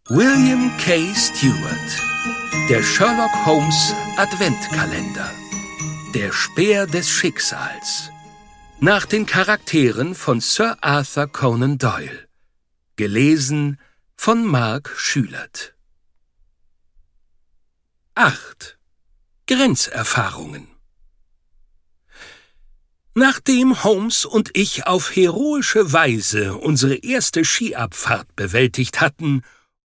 William K. Stewart. Der Sherlock Holmes Adventkalender. Der Speer des Schicksals. Nach den Charakteren von Sir Arthur Conan Doyle. Gelesen von Mark Schülert. 8. Grenzerfahrungen. Nachdem Holmes und ich auf heroische Weise unsere erste Skiabfahrt bewältigt hatten